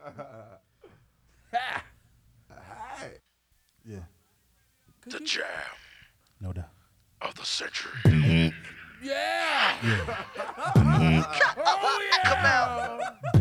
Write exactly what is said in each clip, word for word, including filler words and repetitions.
Yeah. The jam. No doubt. Of the century. Yeah. Yeah. Oh yeah. Come out.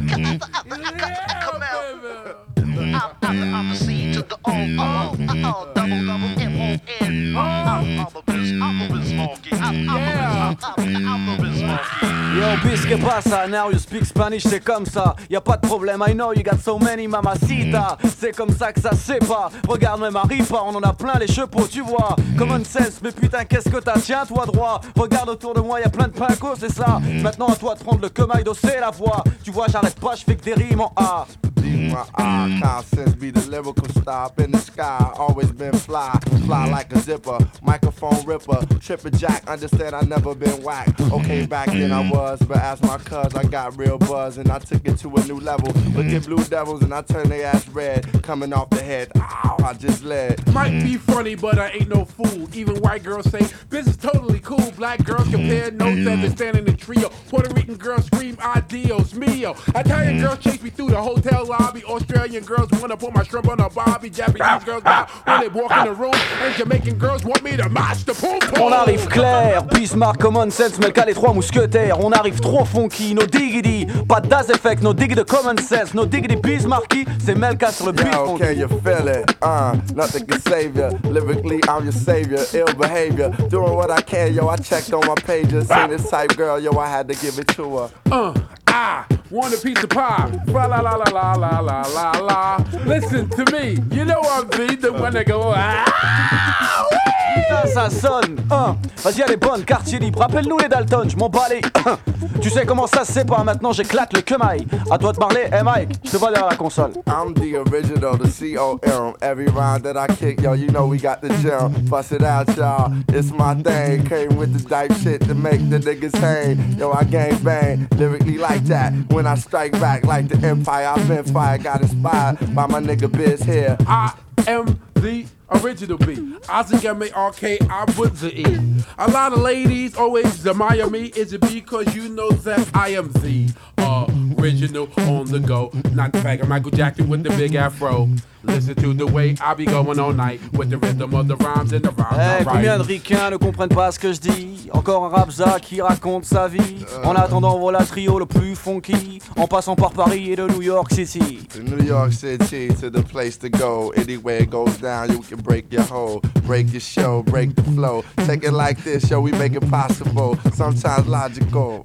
Yeah, Come out. baby. I'm, I'm, I'm the C to the O, O, O, double, double, M, O, N. I'm, I'm a biz, I'm a biz monkey. I'm, I'm, I'm, I'm a biz monkey. Yo, bis que pasa, now you speak Spanish, c'est comme ça, y a pas de problème, I know you got so many mamacita. C'est comme ça que ça se fait pas, regarde même un ripa, on en a plein les chevaux, tu vois. Common sense, mais putain qu'est-ce que t'as, tiens-toi droit. Regarde autour de moi, y a plein de pincos, c'est ça. Maintenant à toi de prendre le comaille d'osser la voix. Tu vois, j'arrête pas, je fais que des rimes en A. My eye, common sense be the lyrical star up in the sky. Always been fly, fly like a zipper, microphone ripper, tripper jack. Understand I never been whack. Okay, back then I was, but as my cuz I got real buzz and I took it to a new level. Look at Blue Devils and I turn their ass red, coming off the head. Ow, I just led. Might be funny, but I ain't no fool. Even white girls say this is totally cool. Black girls compare notes as they stand in the trio. Puerto Rican girls scream adios mio. Italian girls chase me through the hotel lobby. Australian girls wanna put my shrimp on a barbie. Japanese girls bow when they walk in the room. And Jamaican girls want me to mash the poom poom. On arrive clair, Bismarck, Common Sense, Melka, les trois mousquetaires. On arrive trop funky, no diggity. Pas de Das Effect, no diggity de Common Sense, no diggity Bismarcky. C'est Melka sur le beat Yo, funky. can you feel it? Uh, nothing can save you. Lyrically, I'm your savior. Ill behavior. Doing what I can, yo. I checked on my pages. Seen this type girl, yo. I had to give it to her. Uh, I want a piece of pie. Fa la la la la la la la la. Listen to me, you know I'm the, the one that go ah. Putain, ça sonne, hein. Vas-y, elle est bonne, quartier libre. Rappelle-nous les Dalton, je m'en bats les. Tu sais comment ça se sépare, maintenant j'éclate le quemaille. À toi de parler, hey Mike, je te vois derrière la console. I'm the original, the C O M. Every rhyme that I kick, yo, you know we got the gem. Bust it out, y'all. It's my thing. Came with the type shit to make the niggas hang. Yo, I gang bang, lyrically like that. When I strike back like the Empire, I've been fired. Got inspired by my nigga Biz here. I am the original B. Ozzy M A R K, I put the E. A lot of ladies always admire me. Is it because you know that I am the original on the go? Not the fact of Michael Jackson with the big afro. Listen to the way I be going all night with the rhythm of the rhymes and the rhymes. Eh, combien de ricains ne comprennent pas ce que je dis? Encore un rapza qui raconte sa vie. En attendant, voilà trio le plus funky. En passant par Paris et de New York City. To New York City, to the place to go. Anywhere it goes down, you can break your hoe, break your show, break the flow. Take it like this, yo, we make it possible. Sometimes logical.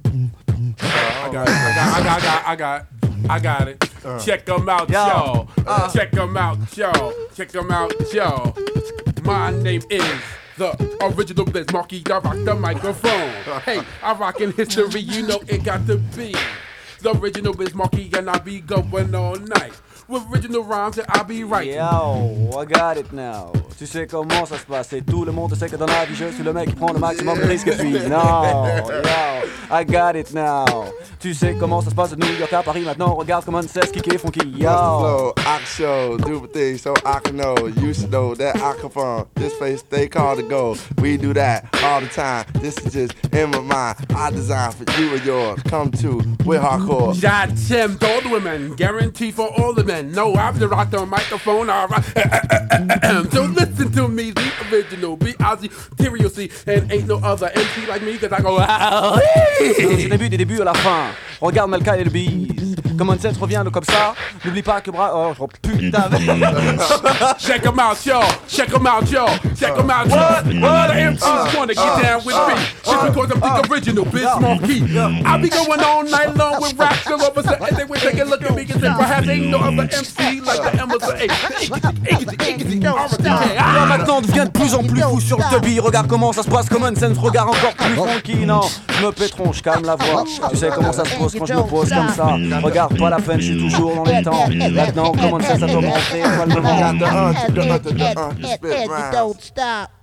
I got it, I got, I got, I got, I got. I got it. Uh, Check them out, yo. y'all. Uh, Check them out, y'all. Check them out, y'all. My name is the original Biz Markie. I rock the microphone. Hey, I rock in history. You know it got to be the original Biz Markie, and I be going all night with original rhymes that I be writing. Yo, I got it now. Tu sais comment ça se passe et tout le monde sait que dans la vie je suis le mec qui prend le maximum de risques puis non, yo, I got it now. Tu sais comment ça se passe de New York à Paris maintenant, regarde comment c'est qui est funky, yo. Flow, I can show, do things so I can know. You should know that I come from this place they call the goal. We do that all the time. This is just in my mind. I design for you and yours. Come to with hardcore. J'aime all the women, guarantee for all the men. No, I've the rock the microphone. All right. So listen to me, the original, be Ozzy, Terrio C, and ain't no other M C like me, cause I go ah. Du début des débuts à la fin, regarde Melka et le Bees. Common Sense revient comme ça. N'oublie pas que bras. Oh, oh putain. Check 'em out, y'all. Check 'em out, y'all. Check 'em out, y'all. All the M Cs wanna get down with me. Just because I'm the original, Biz Markie. I be going all night long with raps all over the and they would take a look at me and say, perhaps ain't no other M C like the M S A. Alors maintenant, devient de plus en plus fou sur le tubby. Regarde comment ça se passe, Common Sense. Regarde encore plus funky. Non, je me pétron, je calme la voix. Tu sais comment ça se pose quand je me pose comme ça. Regarde, pas la peine, je suis toujours dans les temps. Maintenant, Common Sense, ça doit rentrer calmement. Got the uh, the uh, the uh, the spit rhymes. Don't stop.